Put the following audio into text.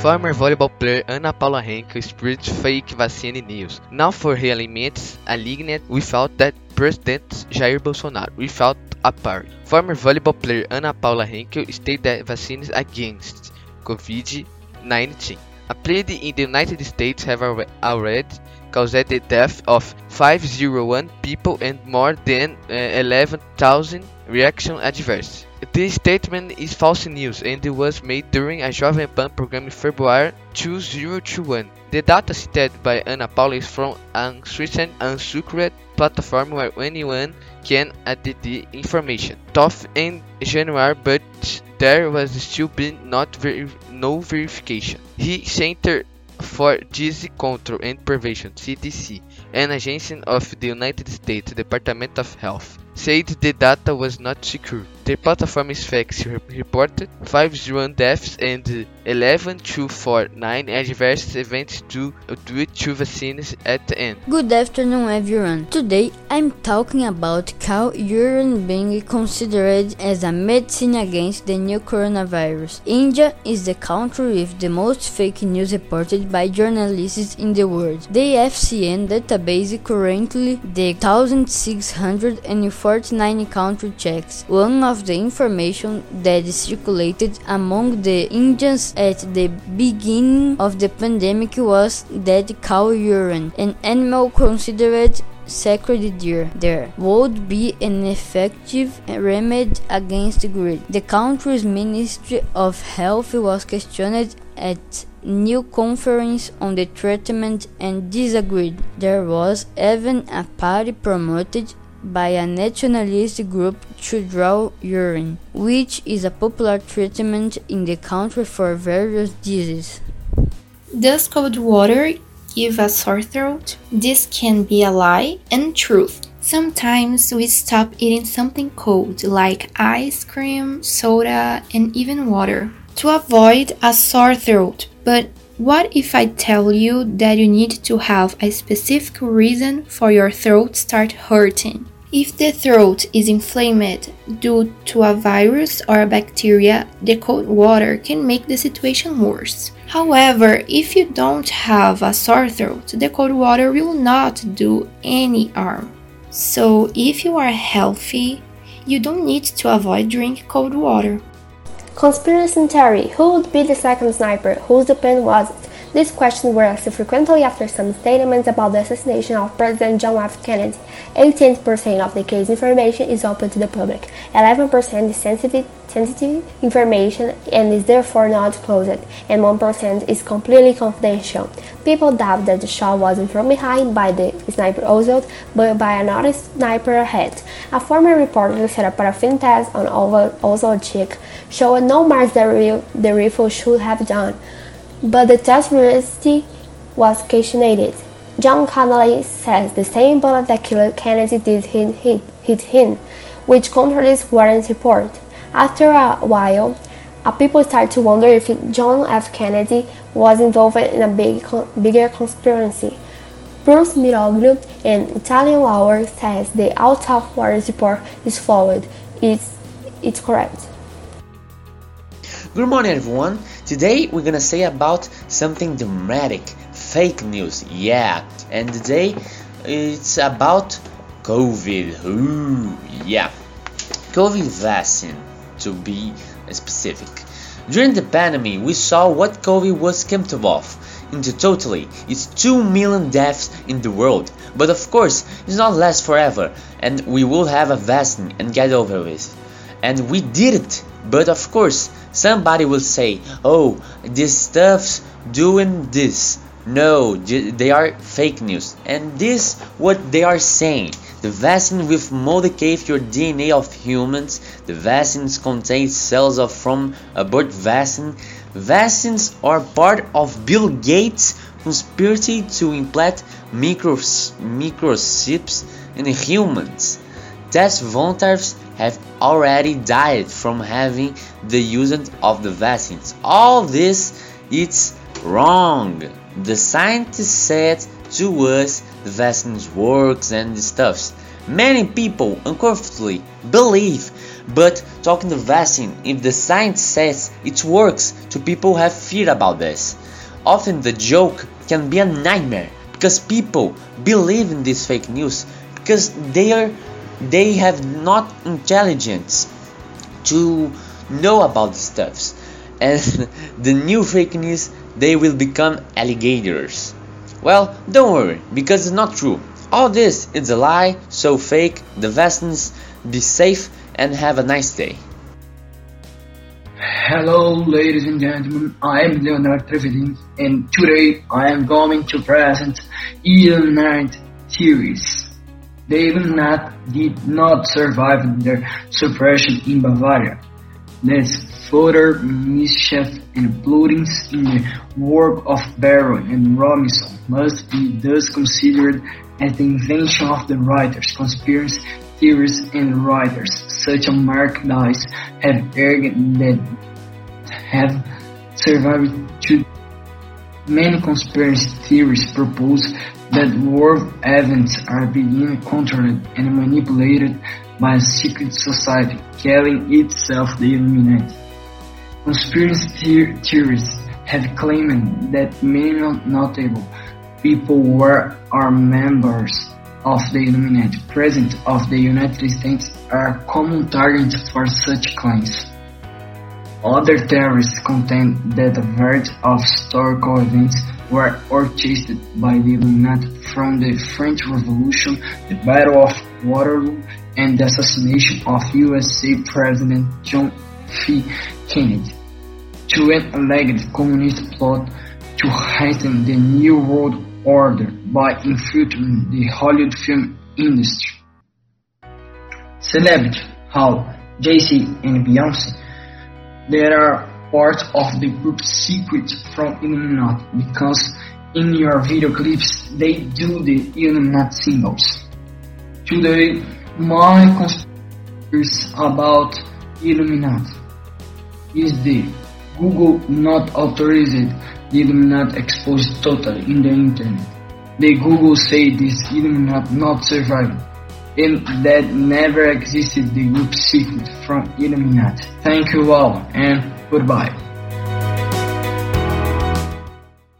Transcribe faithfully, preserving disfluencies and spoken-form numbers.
Former volleyball player Ana Paula Henkel spreads fake vaccine news. Now for realiments aligned without that President Jair Bolsonaro, without a party. Former volleyball player Ana Paula Henkel stated that vaccines against COVID nineteen applied in the United States have already caused the death of five hundred one people and more than uh, eleven thousand reaction adverse. This statement is false news and it was made during a Jovem Pan program in February two thousand twenty-one. The data cited by Ana Paula is from a Switzerland unsecret platform where anyone can add the information. Tough in January, but there was still been not ver no verification. He Center for Disease Control and Prevention (C D C), an agency of the United States Department of Health, said the data was not secure. The platform's facts reported five hundred one deaths and eleven thousand two hundred forty-nine adverse events due to vaccines at the end. Good afternoon, everyone. Today I'm talking about cow urine being considered as a medicine against the new coronavirus. India is the country with the most fake news reported by journalists in the world. The F C N database currently the one thousand six hundred forty-nine country checks. One of the information that circulated among the Indians at the beginning of the pandemic was that cow urine, an animal considered sacred deer, there would be an effective remedy against greed. The country's Ministry of Health was questioned at new conference on the treatment and disagreed. There was even a party promoted by a nationalist group to draw urine, which is a popular treatment in the country for various diseases. Does cold water give a sore throat? This can be a lie and truth. Sometimes we stop eating something cold like ice cream, soda, and even water to avoid a sore throat. But what if I tell you that you need to have a specific reason for your throat start hurting? If the throat is inflamed due to a virus or a bacteria, the cold water can make the situation worse. However, if you don't have a sore throat, the cold water will not do any harm. So if you are healthy, you don't need to avoid drinking cold water. Conspiracy theory. Who would be the second sniper? Whose pen was it? These questions were asked frequently after some statements about the assassination of President John F. Kennedy. eighteen percent of the case information is open to the public, eleven percent is sensitive, sensitive information and is therefore not disclosed, and one percent is completely confidential. People doubt that the shot wasn't from behind by the sniper Oswald, but by another sniper ahead. A former reporter said a paraffin test on Oswald's cheek showed no marks that the rifle should have done, but the test veracity was questioned. John Connolly says the same bullet that killed Kennedy did hit, hit, hit him, which contradicts Warren's report. After a while, uh, people started to wonder if John F. Kennedy was involved in a big, bigger conspiracy. Bruce Miroglio, an Italian lawyer, says the out of Warren's report is flawed. It's, it's correct. Good morning, everyone. Today we're gonna say about something dramatic, fake news, yeah. And today it's about COVID. Ooh, yeah, COVID vaccine to be specific. During the pandemic, we saw what COVID was capable of. Into totally, it's two million deaths in the world. But of course, it's not last forever, and we will have a vaccine and get over with. And we did it. But of course, somebody will say, oh, this stuff's doing this. No, they are fake news. And this what they are saying. The vaccine will modify your D N A of humans. The vaccines contain cells of from aborted vaccine. Vaccines are part of Bill Gates' conspiracy to implant micros, microchips in humans. Test volunteers have already died from having the use of the vaccines. All this is wrong. The scientists said to us the vaccines works and stuff. Many people unfortunately believe, But talking the vaccine, if the science says it works, to people have fear about this. Often the joke can be a nightmare because people believe in this fake news because they are they have not intelligence to know about the stuffs, and the new fake news, they will become alligators. Well, don't worry, because it's not true. All this is a lie, so fake. The vaccines, be safe and have a nice day. Hello, ladies and gentlemen, I am Leonardo Trevelin, and today I am going to present Illuminati theories. The Illuminati did not survive their suppression in Bavaria. There's further mischief and bloodings in the work of Baron and Robinson must be thus considered as the invention of the writers, conspiracy theorists and writers such as Mark Dice have argued that have survived to many conspiracy theories propose that world events are being controlled and manipulated by a secret society, calling itself the Illuminati. Conspiracy theorists have claimed that many notable people were are members of the Illuminati. Presidents of the United States are common targets for such claims. Other theories contend that a variety of historical events were orchestrated by the Illuminati, from the French Revolution, the Battle of Waterloo, and the assassination of U S A President John F. Kennedy, to an alleged communist plot to hasten the New World Order by infiltrating the Hollywood film industry. Celebrity how Jay-Z and Beyonce, they are part of the group's secret from Illuminati because in your video clips they do the Illuminati symbols. Today, my conspiracy about Illuminati is the Google not authorized the Illuminati exposed totally in the internet. The Google say this Illuminati not surviving, and that never existed the group secret from Illuminati. Thank you all and goodbye.